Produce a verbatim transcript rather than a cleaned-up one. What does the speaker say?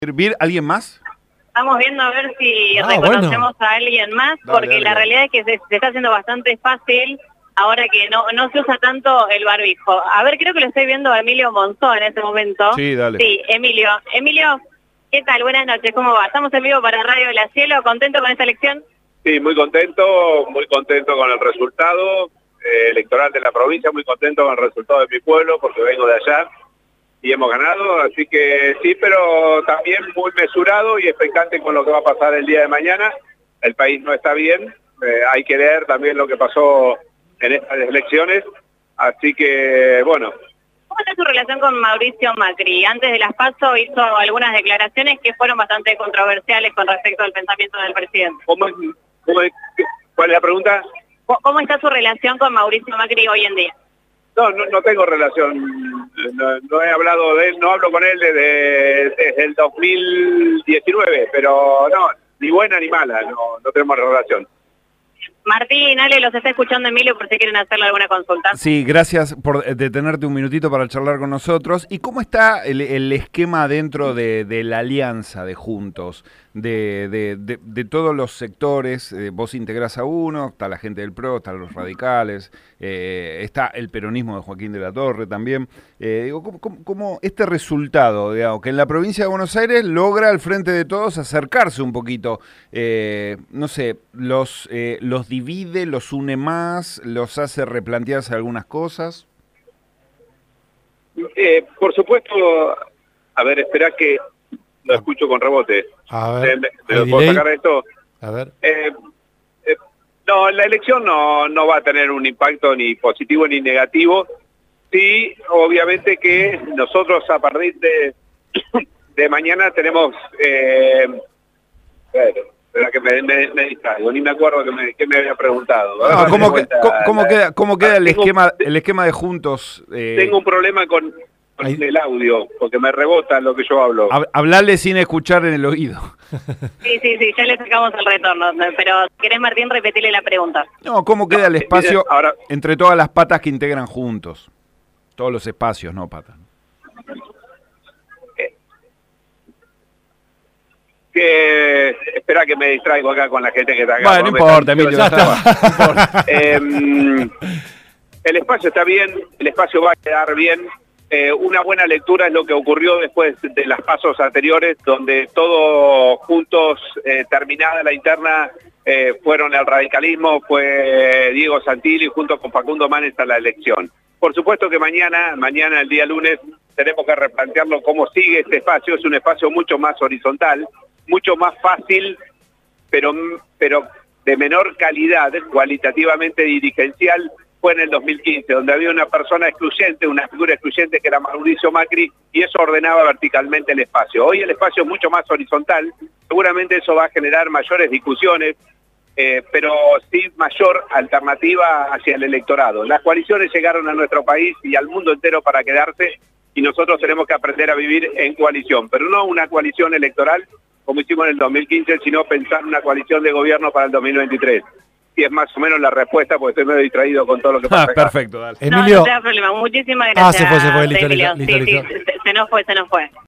¿Vir alguien más? Estamos viendo a ver si Ah, reconocemos bueno. a alguien más, Dale, porque dale, la dale. realidad es que se, se está haciendo bastante fácil ahora que no, no se usa tanto el barbijo. A ver, creo que lo estoy viendo a Emilio Monzó en este momento. Sí, dale. Sí, Emilio. Emilio, ¿qué tal? Buenas noches, ¿cómo va? Estamos en vivo para Radio de la Cielo, ¿contento con esta elección? Sí, muy contento, muy contento con el resultado eh, electoral de la provincia, muy contento con el resultado de mi pueblo, porque vengo de allá y hemos ganado, así que sí, pero también muy mesurado y expectante con lo que va a pasar el día de mañana. El país no está bien, eh, hay que leer también lo que pasó en estas elecciones, así que bueno. ¿Cómo está su relación con Mauricio Macri? Antes de las PASO hizo algunas declaraciones que fueron bastante controversiales con respecto al pensamiento del presidente. ¿Cómo es, cómo es, ¿Cuál es la pregunta? ¿Cómo está su relación con Mauricio Macri hoy en día? No, no, no tengo relación, no, no he hablado de él, no hablo con él desde, desde el dos mil diecinueve, pero no, ni buena ni mala, no, no tenemos relación. Martín, Ale, los está escuchando Emilio por si quieren hacerle alguna consulta. Sí, gracias por detenerte un minutito para charlar con nosotros. ¿Y cómo está el, el esquema dentro de, de la alianza de Juntos? De, de, de, de todos los sectores, eh, vos integrás a uno, está la gente del P R O, están los radicales, eh, está el peronismo de Joaquín de la Torre también. Eh, digo, ¿cómo, cómo, cómo este resultado, digamos, que en la provincia de Buenos Aires logra al frente de todos acercarse un poquito? Eh, no sé, los, eh, los divide, los une más, los hace replantearse algunas cosas. Eh, por supuesto, a ver, espera que lo escucho con rebote. A ver, ¿Me, me ¿hay lo puedo delay? sacar esto? A ver. Eh, eh, no, la elección no, no va a tener un impacto ni positivo ni negativo. Sí, obviamente que nosotros a partir de, de mañana tenemos... Eh, bueno, espera que me, me, me distraigo, ni me acuerdo que me, que me había preguntado. No, Ahora me ¿cómo, doy que- cuenta, cómo- cómo la- queda, cómo queda el, tengo- esquema, el esquema de Juntos? Eh, Tengo un problema con, con Ahí- el audio, porque me rebota lo que yo hablo. hab- hablarle sin escuchar en el oído. Sí, sí, sí, ya le sacamos el retorno, pero si querés, Martín, repetirle la pregunta. No, ¿cómo queda el No, espacio miren, ahora- entre todas las patas que integran Juntos? Todos los espacios, no patas. Que espera que me distraigo acá con la gente que está acá. Bueno, no porque me importa, están- Emilio, ya está. Eh, el espacio está bien, el espacio va a quedar bien. Eh, una buena lectura es lo que ocurrió después de las pasos anteriores, donde todos juntos, eh, terminada la interna, eh, fueron el radicalismo, fue Diego Santilli junto con Facundo Manes a la elección. Por supuesto que mañana, mañana el día lunes, tenemos que replantearlo cómo sigue este espacio. Es un espacio mucho más horizontal, mucho más fácil, pero, pero de menor calidad, cualitativamente dirigencial, fue en el dos mil quince, donde había una persona excluyente, una figura excluyente que era Mauricio Macri, y eso ordenaba verticalmente el espacio. Hoy el espacio es mucho más horizontal, seguramente eso va a generar mayores discusiones, eh, pero sí mayor alternativa hacia el electorado. Las coaliciones llegaron a nuestro país y al mundo entero para quedarse, y nosotros tenemos que aprender a vivir en coalición, pero no una coalición electoral como hicimos en el dos mil quince, sino pensar en una coalición de gobierno para el dos mil veintitrés. Y es más o menos la respuesta, porque estoy medio distraído con todo lo que pasa Ah, acá. perfecto, dale. No, Emilio. no te da problema, muchísimas Ah, gracias. se fue, se fue, listo, Emilio. listo, Sí, listo. sí, se, se nos fue, se nos fue.